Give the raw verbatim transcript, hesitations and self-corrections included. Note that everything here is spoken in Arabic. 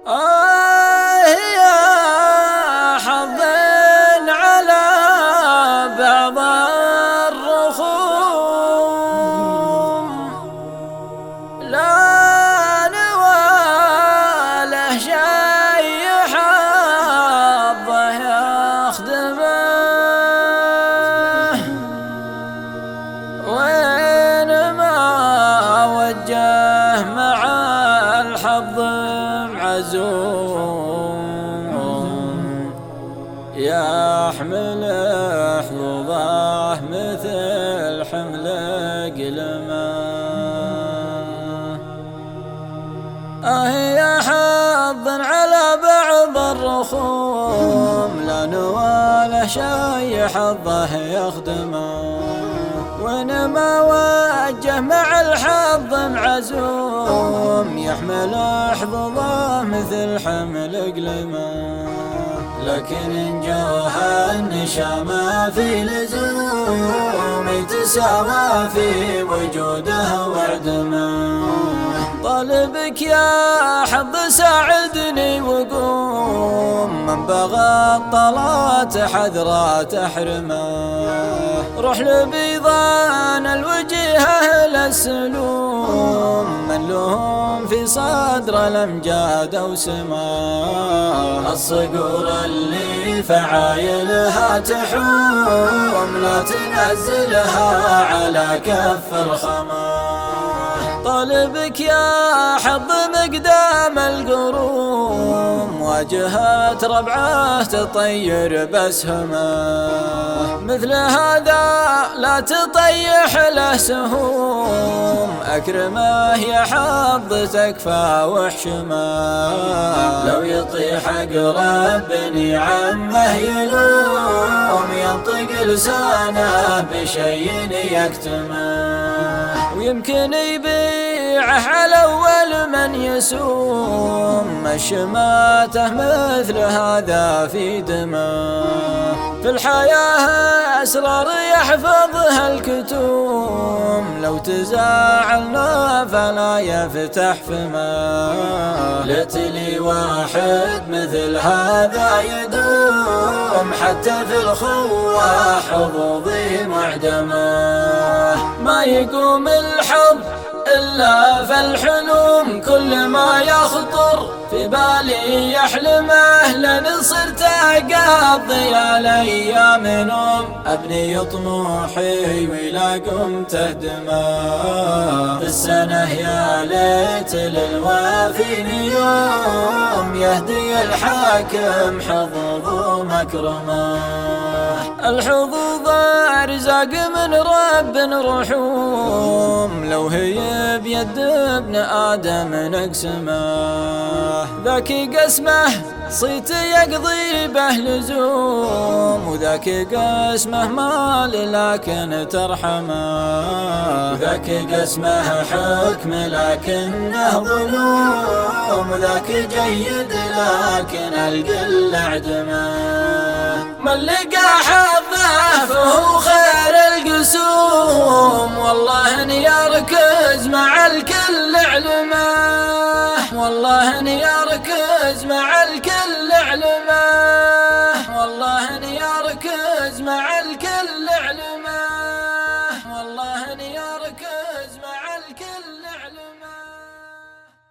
آه يا حظ على بعض الرخوم، لا نواله شي حظه يخدمه، وين ما وجه مع الحظ معزوم، يحمل حظوظه مثل حمل قلمه. آه يا حظ على بعض الرخوم، لا نواله شي حظه يخدمه، وين ما وجه مع الحظ معزوم، يحمل حظوظه مثل حمل قلمه. لكن إن جوها النشامة في لزوم، يتساوى في وجوده وعدمه. طالبك يا حظ ساعدني وقوم، من بغى الطلات حذرا تحرمه. روح لبيضان الوجه أهل السلوم، من لهم في صدر الأمجاد وسماه. الصقور اللي فعايلها تحوم، لا تنزلها على كف الخمار. طالبك يا حظ مقدام القروم، واجهت ربعه تطير بسهمه. مثل هذا لا تطيح له سهوم، أكرمه يا حظ تكفى وحشمه. لو يطيح أقرب بني عمه يلوم، ينطق لسانه بشي يكتمه. ويمكن يبيعه على أول من يسوم، الشماته مثل هذا في دمه. في الحياة أسرار يحفظها الكتوم، لو تزاعلنا فلا يفتح فمه. لتلي واحد مثل هذا يدوم، حتى في الخوة حظوظي معدمه. ما يقوم الحظ إلا في الحلوم، كل ما يخطر في بالي يحلمه. لن صرت أقضي الأيام نوم، أبني طموحي ولا قمت أهدمه. في السنة يا ليت للوافين يوم، يهدي الحاكم حظوظ مكرمه. الحظوظ أرزاق من رب رحوم، لو هي بيد ابن آدم نقسمه. ذاك قسمه صيت يقضي به لزوم، وذاك قسمه مال لكن ترحمه. ذاك قسمه حكم لكنه ظلوم، وذاك جيد لكن القل عدمه. من لقى حظه فهو خير القسوم، والله اني يركز مع الكل علمه. والله اني يركز مع الكل